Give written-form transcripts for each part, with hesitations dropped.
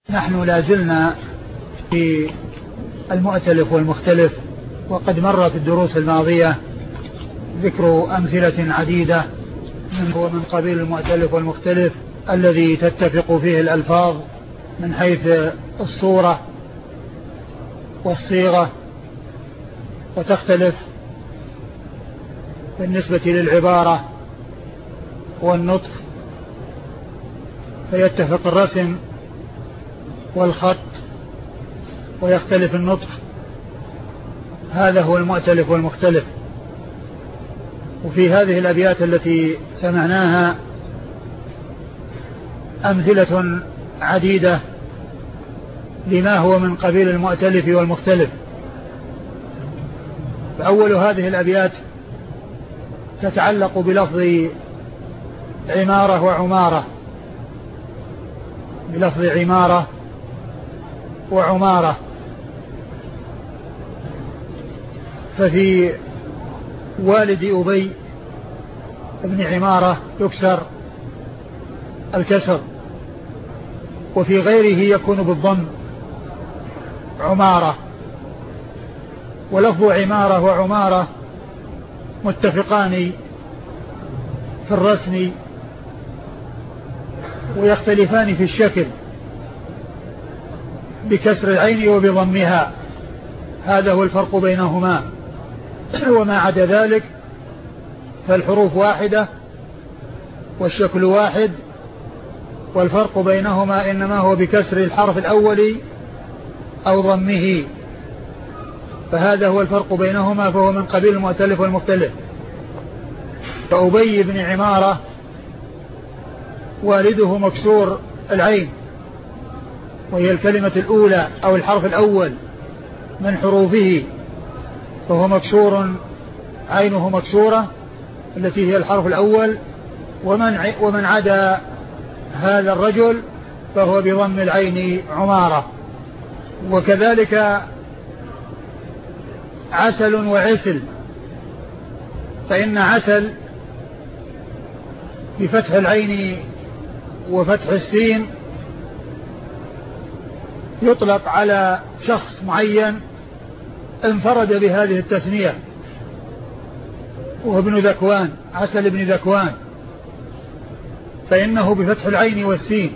نحن لازلنا في المؤتلف والمختلف، وقد مر في الدروس الماضية ذكر أمثلة عديدة من قبيل المؤتلف والمختلف الذي تتفق فيه الألفاظ من حيث الصورة والصيغة، وتختلف بالنسبة للعبارة والنطق، فيتفق الرسم والخط ويختلف النطق. هذا هو المؤتلف والمختلف. وفي هذه الأبيات التي سمعناها أمثلة عديدة لما هو من قبيل المؤتلف والمختلف. فأول هذه الأبيات تتعلق بلفظ عمارة وعمارة، بلفظ عمارة وعمارة. ففي والد أبي ابن عمارة يكسر الكسر، وفي غيره يكون بالضم عمارة. ولفظ عمارة وعمارة متفقان في الرسم ويختلفان في الشكل بكسر العين وبضمها، هذا هو الفرق بينهما. وما عدا ذلك فالحروف واحدة والشكل واحد، والفرق بينهما إنما هو بكسر الحرف الأول أو ضمه، فهذا هو الفرق بينهما، فهو من قبيل المؤتلف والمختلف. فأبي بن عمارة والده مكسور العين، وهي الكلمة الأولى أو الحرف الأول من حروفه، فهو مكسور، عينه مكسورة التي هي الحرف الأول. ومن عدا هذا الرجل فهو بضم العين عمارة. وكذلك عسل وعسل، فإن عسل بفتح العين وفتح السين يطلق على شخص معين انفرد بهذه التثنية، وابن ذكوان، عسل ابن ذكوان، فإنه بفتح العين والسين،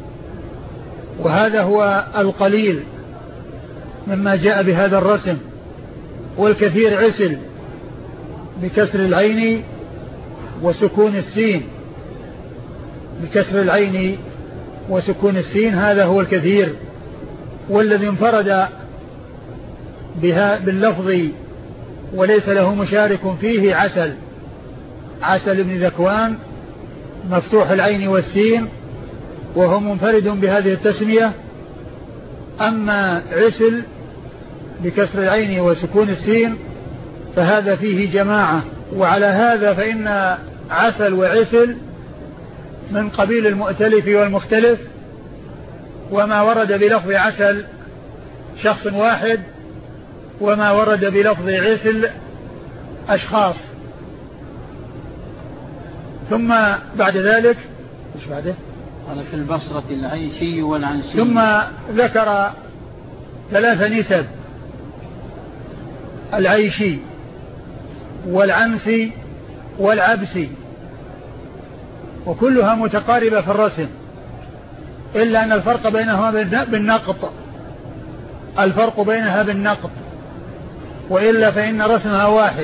وهذا هو القليل مما جاء بهذا الرسم. والكثير عسل بكسر العين وسكون السين، بكسر العين وسكون السين، هذا هو الكثير. والذي انفرد بها باللفظ وليس له مشارك فيه عسل، عسل ابن ذكوان مفتوح العين والسين وهو منفرد بهذه التسمية. أما عسل بكسر العين وسكون السين فهذا فيه جماعة. وعلى هذا فإن عسل وعسل من قبيل المؤتلف والمختلف، وما ورد بلفظ عسل شخص واحد، وما ورد بلفظ عسل أشخاص. ثم بعد ذلك إيش بعده؟ قال في البصرة العيشي والعنسي. ثم ذكر 3 نسب: العيشي والعنسي والعبسي، وكلها متقاربة في الرسم، إلا أن الفرق بينهما بالنقط، الفرق بينها بالنقط، وإلا فإن رسمها واحد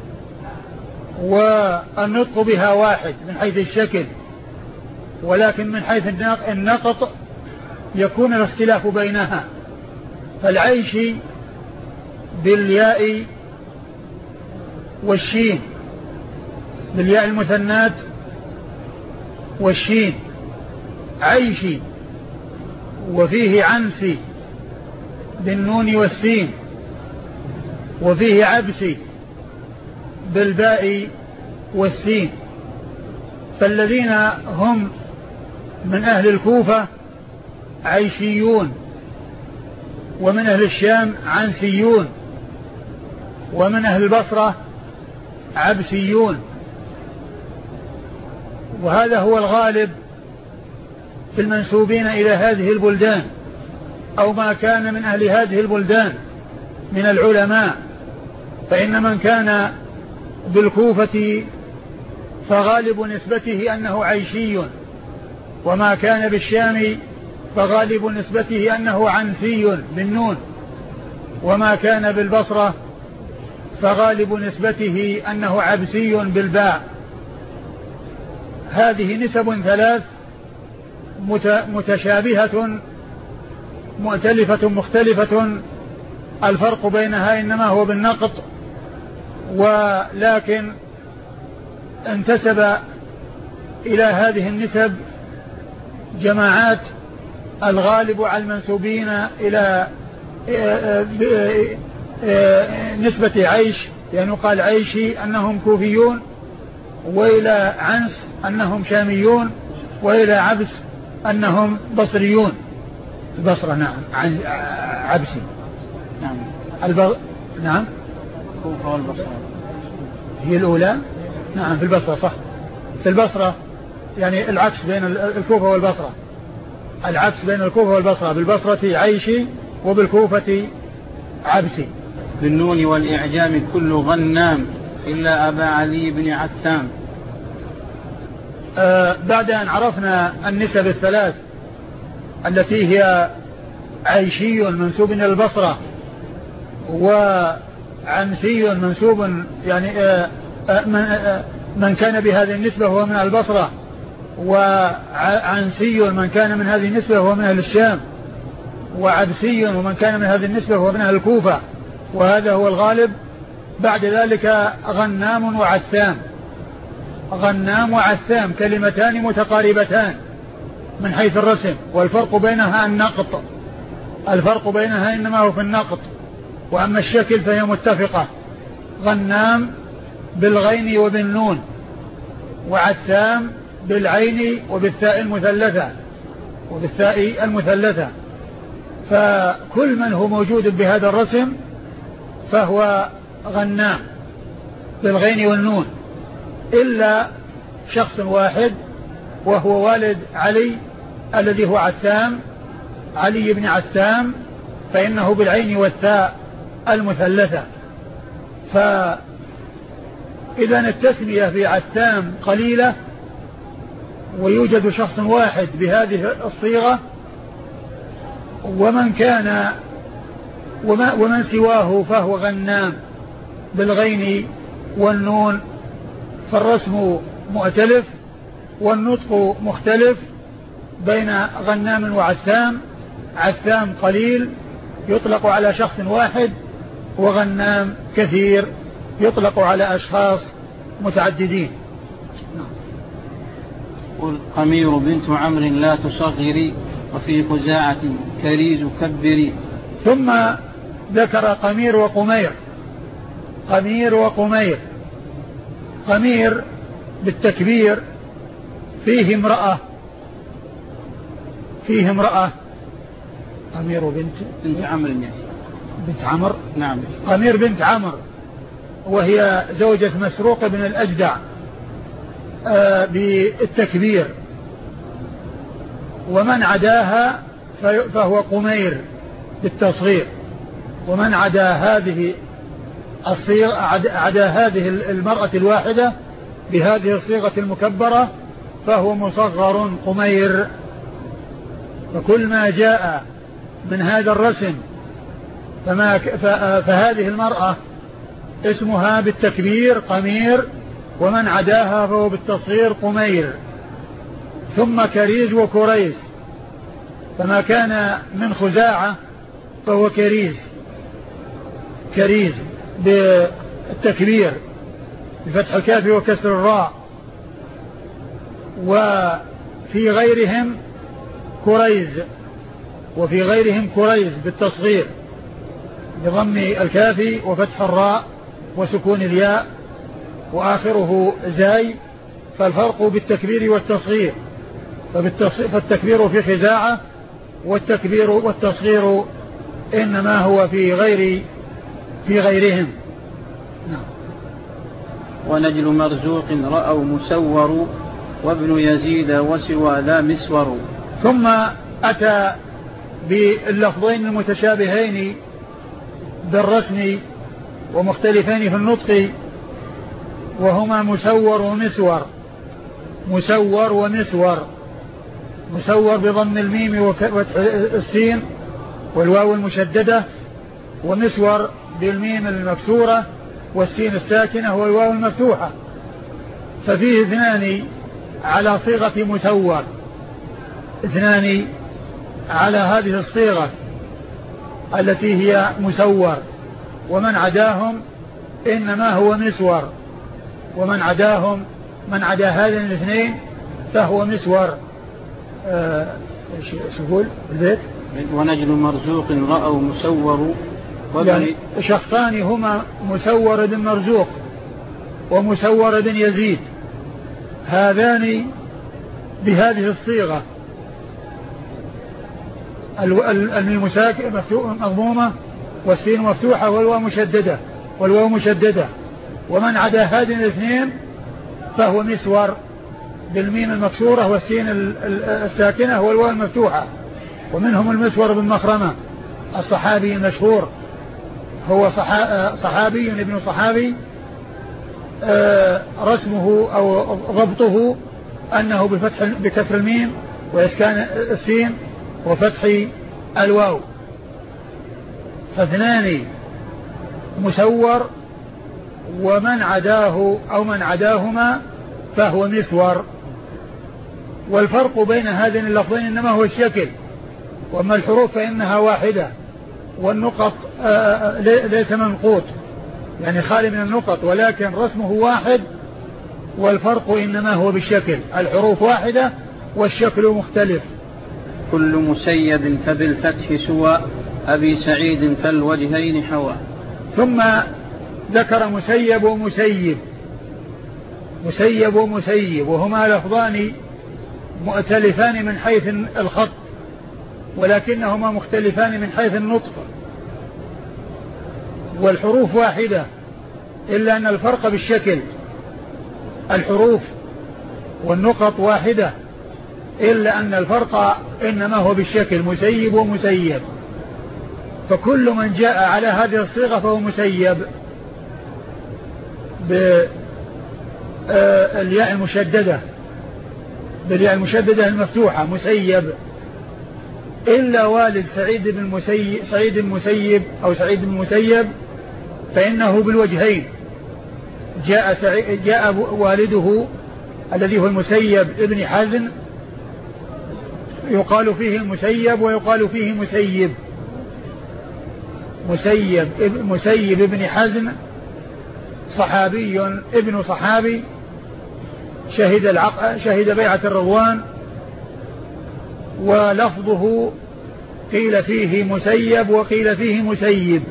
والنطق بها واحد من حيث الشكل، ولكن من حيث النقط يكون الاختلاف بينها. فالعيشي بالياء والشين، بالياء المثنات والشين عيشي، وفيه عنسي بالنون والسين، وفيه عبسي بالباء والسين. فالذين هم من أهل الكوفة عيشيون، ومن أهل الشام عنسيون، ومن أهل البصرة عبسيون. وهذا هو الغالب في المنسوبين إلى هذه البلدان، أو ما كان من أهل هذه البلدان من العلماء، فإن من كان بالكوفة فغالب نسبته أنه عيشي، وما كان بالشام فغالب نسبته أنه عنسي بالنون، وما كان بالبصرة فغالب نسبته أنه عبسي بالباء. هذه نسب ثلاث متشابهة مؤتلفة مختلفة، الفرق بينها إنما هو بالنقط، ولكن انتسب إلى هذه النسب جماعات الغالب على المنسوبين إلى نسبة عيش، يعني قال عيشي أنهم كوفيون، وإلى عنس أنهم شاميون، وإلى عبس أنهم بصريون. البصرة نعم عبسي. نعم نعم الكوفة والبصرة هي الأولى. نعم في البصرة صح، في البصرة يعني العكس بين الكوفة والبصرة، العكس بين الكوفة والبصرة، بالبصرة عيشي وبالكوفة عبسي. بالنون والإعجام كل غنام إلا أبا علي بن عثام. بعد أن عرفنا النسب الثلاث التي هي عيشي منسوب إلى البصرة، وعنسي منسوب يعني من كان بهذه النسبة هو من البصرة، وعنسي من كان من هذه النسبة هو من أهل الشام، وعبسي ومن كان من هذه النسبة هو من أهل الكوفة، وهذا هو الغالب. بعد ذلك غنام وعثام. غنام وعثام كلمتان متقاربتان من حيث الرسم، والفرق بينها النقط، الفرق بينها إنما هو في النقط، وأما الشكل فهي متفقة. غنام بالغين وبالنون، وعثام بالعين وبالثاء المثلثة، فكل من هو موجود بهذا الرسم فهو غنام بالغين والنون، إلا شخص واحد وهو والد علي الذي هو عثام، علي بن عثام، فإنه بالعين والثاء المثلثة. فإذا التسمية في عثام قليلة ويوجد شخص واحد بهذه الصيغة، ومن سواه فهو غنام بالغين والنون، فالرسم مؤتلف والنطق مختلف بين غنام وعثام. عثام قليل يطلق على شخص واحد، وغنام كثير يطلق على أشخاص متعددين. قل قمير بنت عمرو لا تصغري، وفي خزاعة كريز كبري. ثم ذكر قمير وقمير. قمير وقمير. قمير بالتكبير فيه امرأة قمير بنت عمرو، بنت عمرو. نعم. قمير بنت عمرو، وهي زوجة مسروق بن الأجدع بالتكبير، ومن عداها فهو قمير بالتصغير، ومن عدا هذه الصيغة، عدا هذه المرأة الواحدة بهذه الصيغة المكبرة فهو مصغر قمير. فكل ما جاء من هذا الرسم فهذه المرأة اسمها بالتكبير قمير، ومن عداها فهو بالتصغير قمير. ثم كريز وكريز، فما كان من خزاعة فهو كريز بالتكبير بفتح الكاف وكسر الراء. وفي غيرهم كريز بالتصغير بضم الكاف وفتح الراء وسكون الياء وآخره زاي. فالفرق بالتكبير والتصغير، فالتكبير في خزاعة، والتكبير والتصغير إنما هو في غيرهم. نعم. ونجل مرزوق رأوا مسور، وابن يزيد وسوى ذا مسور. ثم أتى باللفظين المتشابهين بالرسم ومختلفين في النطق، وهما مسور ومسور. مسور ومسور. مسور بضم الميم وفتح السين والواو المشددة، ومسور بالميم المكسورة والسين الساكنة والواو المفتوحة. ففيه اثنان على صيغة مسور، اثنان على هذه الصيغة التي هي مسور، ومن عداهم إنما هو مسور، ومن عداهم من عدا هذين الاثنين فهو مسور. شو يقول البيت؟ ونجل مرزوق رأوا مسور يعني شخصان هما مسور بن مرزوق ومسور بن يزيد، هذان بهذه الصيغة الميم مضمومة والسين مفتوحة والواو مشددة، ومن عدا هذين الاثنين فهو مسور بالميم المكسورة والسين الساكنة والواو المفتوحة. ومنهم المسور بن مخرمة الصحابي المشهور، هو صحابي ابن صحابي، رسمه أو ضبطه أنه بكسر الميم وإسكان السين وفتح الواو. فاثنان مسور، ومن عداه أو من عداهما فهو مسور. والفرق بين هذين اللفظين إنما هو الشكل، وأما الحروف فإنها واحدة، والنقط ليس منقوط يعني خالي من النقط، ولكن رسمه واحد، والفرق إنما هو بالشكل. الحروف واحدة والشكل مختلف. كل مسيب فبالفتح سوى أبي سعيد فالوجهين حوى. ثم ذكر مسيب ومسيب. مسيب ومسيب وهما لفظان مؤتلفان من حيث الخط، ولكنهما مختلفان من حيث النطق، والحروف واحدة إلا أن الفرق بالشكل. الحروف والنقط واحدة إلا أن الفرق إنما هو بالشكل، مسيب ومسيب. فكل من جاء على هذه الصيغة فهو مسيب بالياء المشددة المفتوحة مسيب، إلا والد سعيد بن المسيب فإنه بالوجهين. جاء والده الذي هو المسيب ابن حزن، يقال فيه المسيب ويقال فيه مسيب ابن حزن صحابي ابن صحابي، شهد بيعة الرضوان، ولفظه قيل فيه مسيب وقيل فيه مسيب،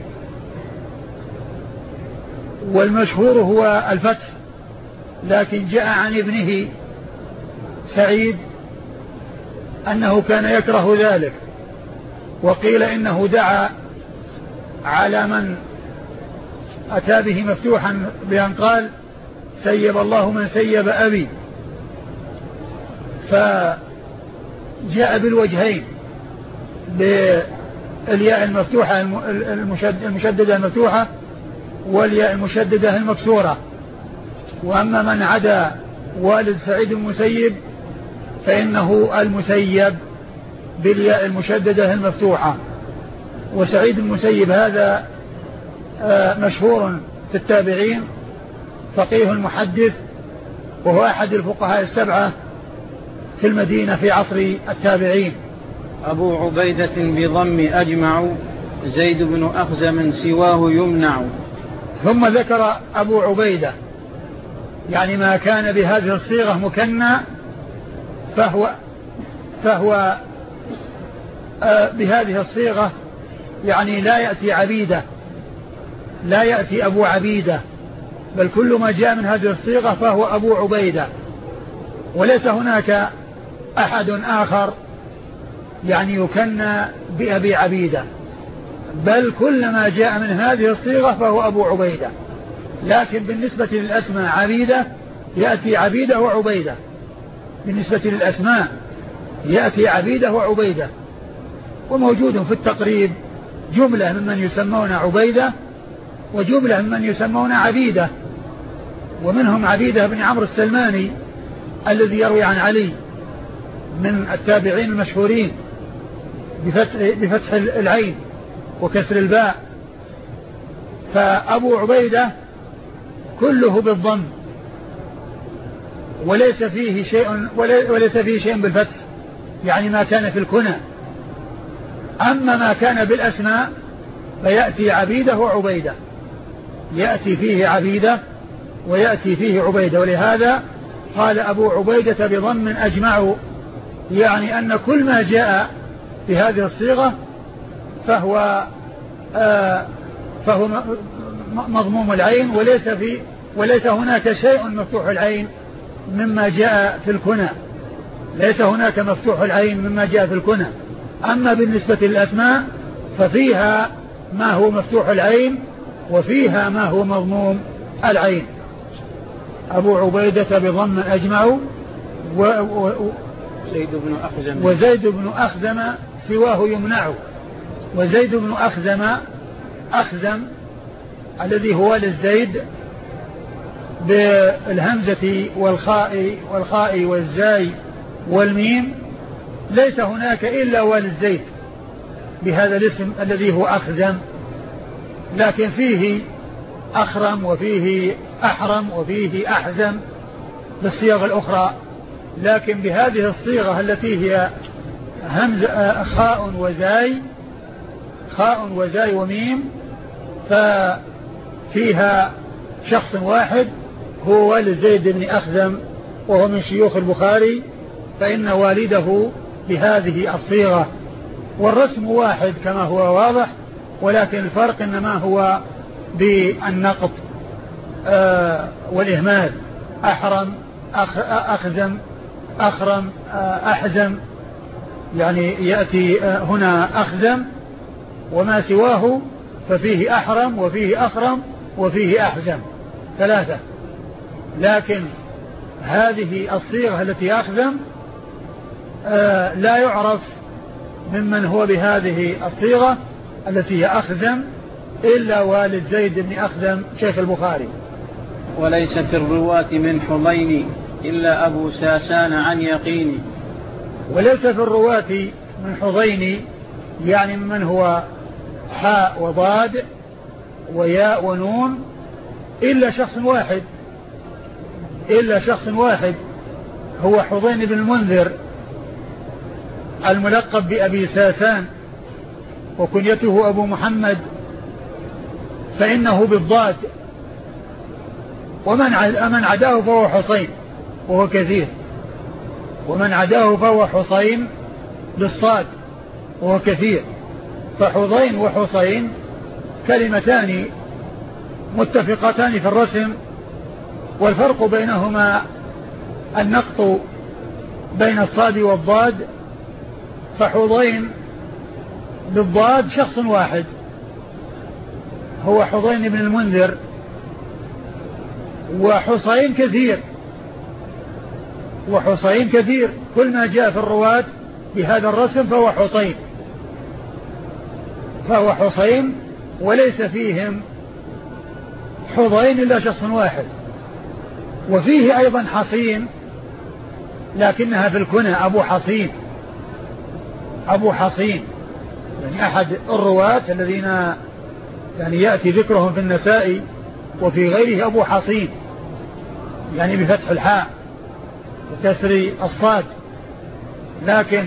والمشهور هو الفتح، لكن جاء عن ابنه سعيد أنه كان يكره ذلك، وقيل إنه دعا على من أتى به مفتوحا بأن قال سيب الله من سيب أبي، فجاء بالوجهين بالياء المفتوحة المشددة المفتوحة والياء المشددة المكسورة. وأما من عدا والد سعيد المسيب فإنه المسيب بالياء المشددة المفتوحة. وسعيد المسيب هذا مشهور في التابعين، فقيه محدث، وهو أحد الفقهاء السبعة في المدينة في عصر التابعين. أبو عبيدة بضم أجمع زيد بن أخزم سواه يمنع. ثم ذكر أبو عبيدة، يعني ما كان بهذه الصيغة مكنى فهو بهذه الصيغة يعني لا يأتي عبيدة، لا يأتي أبو عبيدة، بل كل ما جاء من هذه الصيغة فهو أبو عبيدة، وليس هناك أحد آخر يعني يكنى بأبي عبيدة، بل كل ما جاء من هذه الصيغة فهو أبو عبيدة. لكن بالنسبة للأسماء عبيدة يأتي عبيدة وعبيدة، بالنسبة للأسماء يأتي عبيدة وعبيدة، وموجود في التقريب جملة ممن يسمون عبيدة وجملة ممن يسمون عبيدة، ومنهم عبيدة بن عمرو السلماني الذي يروي عن علي من التابعين المشهورين بفتح العين وكسر الباء. فأبو عبيدة كله بالضم وليس فيه شيء بالفتح، يعني ما كان في الكنى. أما ما كان بالأسماء فيأتي عبيدة وعبيدة، يأتي فيه عبيدة ويأتي فيه عبيدة. ولهذا قال أبو عبيدة بضم أجمع، يعني أن كل ما جاء في هذه الصيغة فهو مضموم العين، وليس هناك شيء مفتوح العين مما جاء في الكنى، ليس هناك مفتوح العين مما جاء في الكنى. أما بالنسبة للأسماء ففيها ما هو مفتوح العين وفيها ما هو مضموم العين. أبو عبيدة بضم أجمع وزيد بن أخزم سواه يمنع. وزيد بن أخزم الذي هو للزيد بالهمزة والخاء والزاي والميم، ليس هناك إلا والد زيد بهذا الاسم الذي هو أخزم، لكن فيه أخرم وفيه أحرم وفيه أحزم بالصيغ الأخرى، لكن بهذه الصيغة التي هي خاء وزاي وميم ففيها شخص واحد هو والد زيد بن أخزم، وهو من شيوخ البخاري، فإن والده بهذه الصيغة، والرسم واحد كما هو واضح، ولكن الفرق إنما هو بالنقط والإهمال. أحرم أخزم أخرم أحزم، يعني يأتي هنا أخزم وما سواه ففيه أحرم وفيه أخرم وفيه أحزم ثلاثة. لكن هذه الصيغة التي أخزم لا يعرف ممن هو بهذه الصيغة التي هي أخزم إلا والد زيد بن أخزم شيخ البخاري. وليس في الرواة من حضين إلا أبو ساسان عن يقين. وليس في الرواة من حضين يعني من هو حاء وضاد وياء ونون إلا شخص واحد هو حضين بن المنذر الملقب بأبي ساسان وكنيته أبو محمد، فإنه بالضاد، ومن عداه فهو حصين وهو كثير، ومن عداه فهو حصين بالصاد وهو كثير. فحضين وحصين كلمتان متفقتان في الرسم، والفرق بينهما النقط بين الصاد والضاد. فحضين بالضاد شخص واحد هو حضين بن المنذر، وحصين كثير كل ما جاء في الرواة بهذا الرسم فهو حصين وليس فيهم حضين إلا شخص واحد. وفيه أيضا حصين لكنها في الكنى أبو حصين يعني أحد الرواة الذين يعني يأتي ذكرهم في النسائي وفي غيره أبو حصين، يعني بفتح الحاء وكسر الصاد. لكن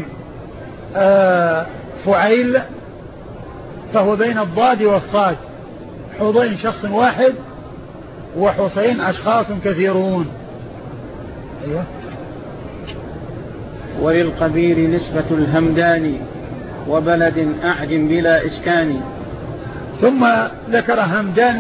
فعيل فهو بين الضاد والصاد، حضين شخص واحد وحصين أشخاص كثيرون. أيوة. وللقبيل نسبة الهمداني وبلد أعجم بلا إسكان. ثم ذكر همدان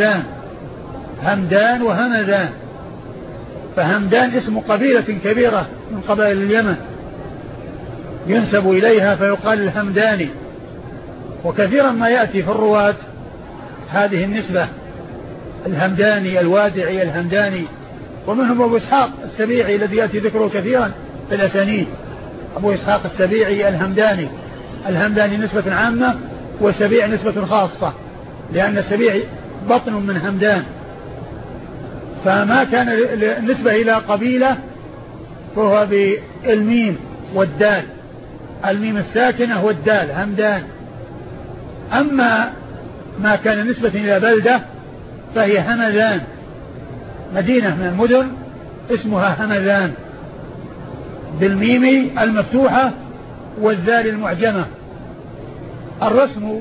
وهمدان. فهمدان اسم قبيلة كبيرة من قبائل اليمن ينسب إليها فيقال الهمداني، وكثيرا ما يأتي في الرواة هذه النسبة، الهمداني الوادعي الهمداني. ومنهم أبو إسحاق السبيعي الذي يأتي ذكره كثيرا في الأسانيد، أبو إسحاق السبيعي الهمداني الهمداني نسبة عامة والسبيع نسبة خاصة، لأن السبيع بطن من همدان. فما كان النسبة إلى قبيلة فهو بالميم والدال، الميم الساكنة والدال همدان. أما ما كان نسبة إلى بلدة فهي همذان، مدينة من المدن اسمها همذان بالميم المفتوحة والذال المعجمة. الرسم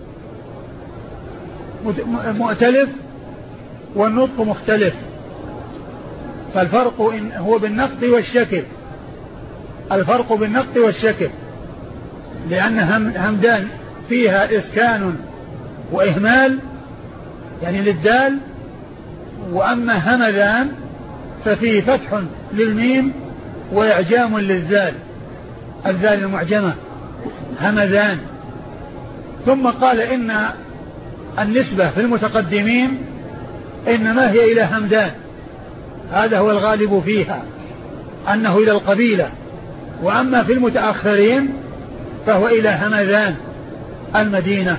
مؤتلف والنطق مختلف، فالفرق هو بالنطق والشكل، الفرق بالنطق والشكل، لأن همدان فيها إسكان وإهمال يعني للدال، وأما همذان ففيه فتح للميم وإعجام للذال، الذال المعجمة همذان. ثم قال إن النسبة في المتقدمين إنما هي إلى همدان، هذا هو الغالب فيها أنه إلى القبيلة، وأما في المتأخرين فهو إلى همذان المدينة.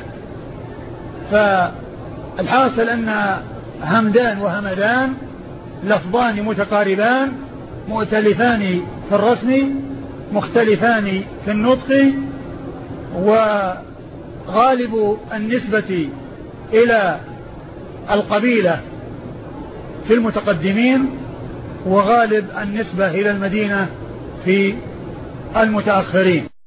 فالحاصل أن همدان وهمدان لفظان متقاربان مؤتلفان في الرسم مختلفان في النطق، وغالب النسبة إلى القبيلة في المتقدمين وغالب النسبة إلى المدينة في المتأخرين.